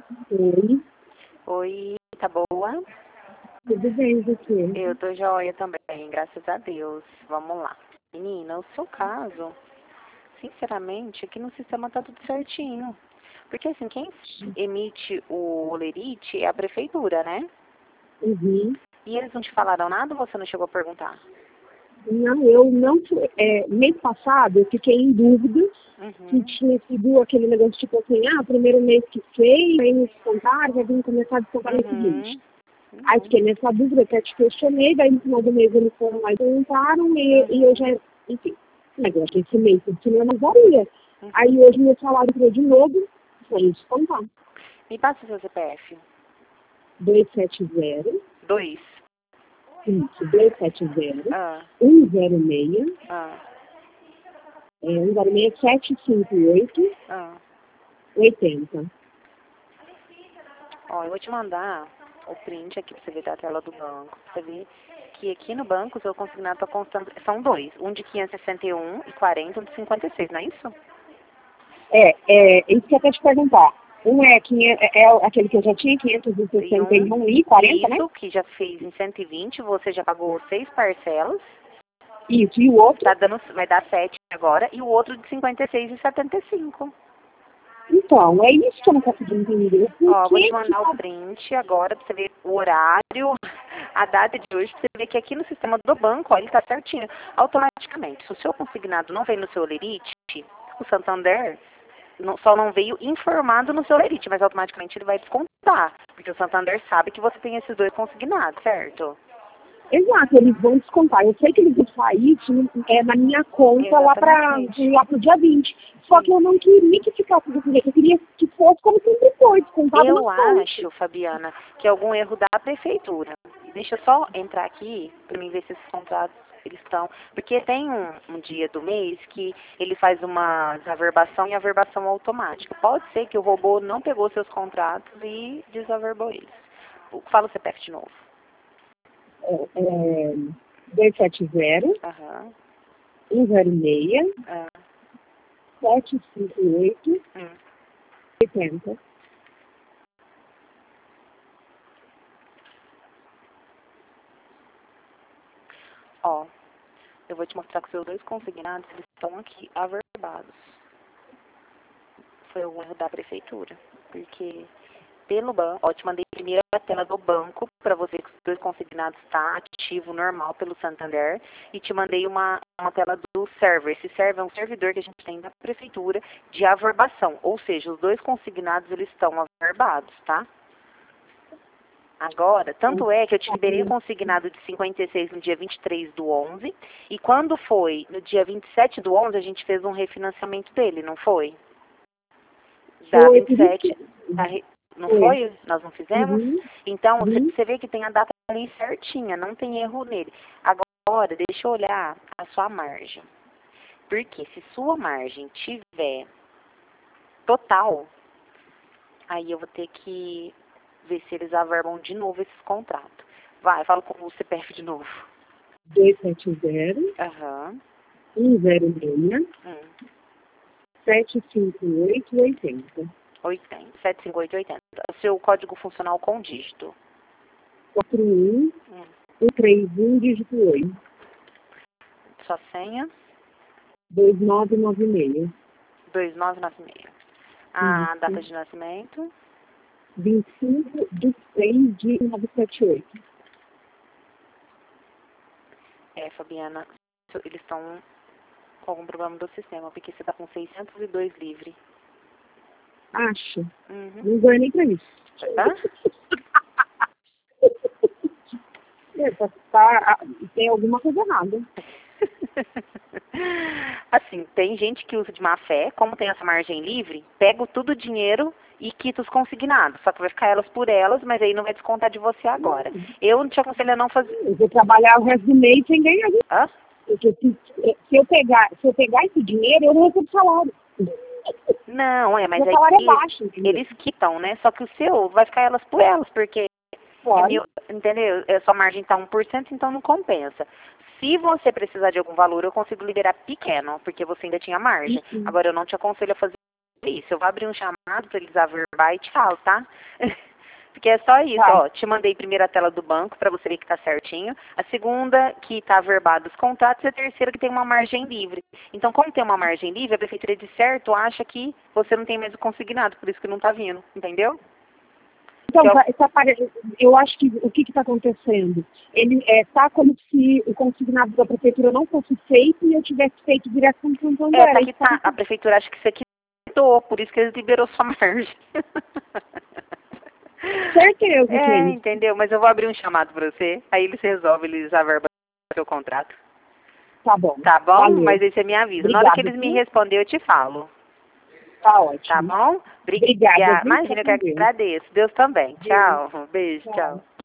Oi, Oi, tá boa? tudo bem, você? Eu tô joia também, graças a Deus. Vamos lá. Menina, o seu caso, sinceramente, aqui no sistema tá tudo certinho. Porque assim, quem emite o olerite é a prefeitura, né? Uhum. E eles não te falaram nada ou você não chegou a perguntar? Não, eu não. Mês passado eu fiquei em dúvida se Uhum, tinha sido aquele negócio tipo assim, primeiro mês que fez, aí nos descontaram, já vim começar a descontar no seguinte. uhum, Aí uhum, fiquei nessa dúvida, até te questionei, daí no final do mês eles foram lá e perguntaram, e eu uhum, já, enfim, o negócio esse mês eu tinha mais varia. uhum. Aí hoje meu salário entrou de novo, foi descontar. Me passa o seu CPF. 270, Dois. isso, 270, Ah, 106, ah, 106-758-80. ah. Ó, eu vou te mandar o print aqui pra você ver da tela do banco. Pra você ver que aqui no banco o seu consignado tá constando. São dois. Um de 561,40 e um de 56, não é isso? Isso que eu quero te perguntar. Um é aquele que eu já tinha, E um, 561,40, né? isso, que já fez em 120, você já pagou 6 parcelas. Isso, e o outro? Tá dando, vai dar 7 agora. E o outro de 56,75. Então, é isso que eu não consegui entender. Por Ó, vou te que que mandar o print agora pra você ver o horário, a data de hoje, pra você ver que aqui no sistema do banco, ó, ele tá certinho. Automaticamente, se o seu consignado não vem no seu lerite, o Santander só não veio informado no seu lerite, mas automaticamente ele vai descontar. Porque o Santander sabe que você tem esses dois consignados, certo? Exato, eles vão descontar. Eu sei que eles vão sair na minha conta Exatamente. lá pro dia 20. Só que eu não queria que ficasse desse jeito. Eu queria que fosse como sempre foi, descontado na Eu fonte. acho, Fabiana, que é algum erro da prefeitura. Deixa eu só entrar aqui para mim ver se esses contratos eles estão. Porque tem um dia do mês que ele faz uma desaverbação e averbação automática. Pode ser que o robô não pegou seus contratos e desaverbou eles. Fala o CPF de novo. É, 270, Aham. 106, Ah, 758, hum. 80. Ó, eu vou te mostrar que os seus dois consignados eles estão aqui averbados. Foi um erro da prefeitura. Porque pelo banco, ó, te mandei primeiro a tela do banco para você ver que os dois consignados está ativo normal pelo Santander e te mandei uma tela do server. Esse server é um servidor que a gente tem da prefeitura de averbação, ou seja, os dois consignados eles estão averbados, tá? Agora, tanto é que eu te liberei o consignado de 56 no dia 23 do 11 e quando foi no dia 27 do 11 a gente fez um refinanciamento dele, não foi? Da Foi por isso 27, que. não Foi. foi? Nós não fizemos? Uhum, Então, uhum. você vê que tem a data ali certinha, não tem erro nele. Agora, deixa eu olhar a sua margem. Porque se sua margem tiver total, aí eu vou ter que ver se eles averbam de novo esses contratos. Vai, fala com o CPF de novo. 270, Aham. 106, Hum. 758, 80. 80. 75880. O seu código funcional com dígito. 41, Hum. 131, dígito 8. Sua senha, 2996. 2996. A data Isso. de nascimento. 25/6/978. É, Fabiana, eles estão com algum problema do sistema, porque você está com 602 livre. Acho. Uhum. Não ganho nem pra isso. Hã? Tem alguma coisa errada. Assim, tem gente que usa de má fé, como tem essa margem livre, pega tudo o dinheiro e quita os consignados. Só que vai ficar elas por elas, mas aí não vai descontar de você agora. Eu não te aconselho a não fazer. Eu vou trabalhar o resto do mês sem ganhar. Hã? Porque se eu pegar esse dinheiro, eu não recebo salário. Não, mas Meu aí salário é baixo, entendeu? eles quitam, né? Só que o seu vai ficar elas por elas, porque é Claro. mil, entendeu? A sua margem está 1%, então não compensa. Se você precisar de algum valor, eu consigo liberar pequeno, porque você ainda tinha margem. Uhum. Agora, eu não te aconselho a fazer isso. Eu vou abrir um chamado para eles averbar e te falo, tá? Porque é só isso, Tá. ó. Te mandei primeiro a tela do banco para você ver que tá certinho. A segunda, que tá averbado os contratos. E a terceira, que tem uma margem livre. Então, como tem uma margem livre, a prefeitura de certo acha que você não tem mais o consignado. Por isso que não tá vindo. Entendeu? Então, eu acho que o que está acontecendo? Ele está como se o consignado da prefeitura não fosse feito e eu tivesse feito direto com o Santander. Tá que tá. A prefeitura acha que você quitou, por isso que eles liberou sua margem. Certeza que é isso. Entendeu? Mas eu vou abrir um chamado para você, aí eles resolvem, eles averbam o seu contrato. Tá bom. Tá bom? Valeu. Mas aí você me avisa. Obrigada, Na hora que eles me responderem, eu te falo. Tá ótimo. Tá bom? Obrigada. Imagina, eu quero que agradeço. Deus também. Tchau. Beijo, tchau.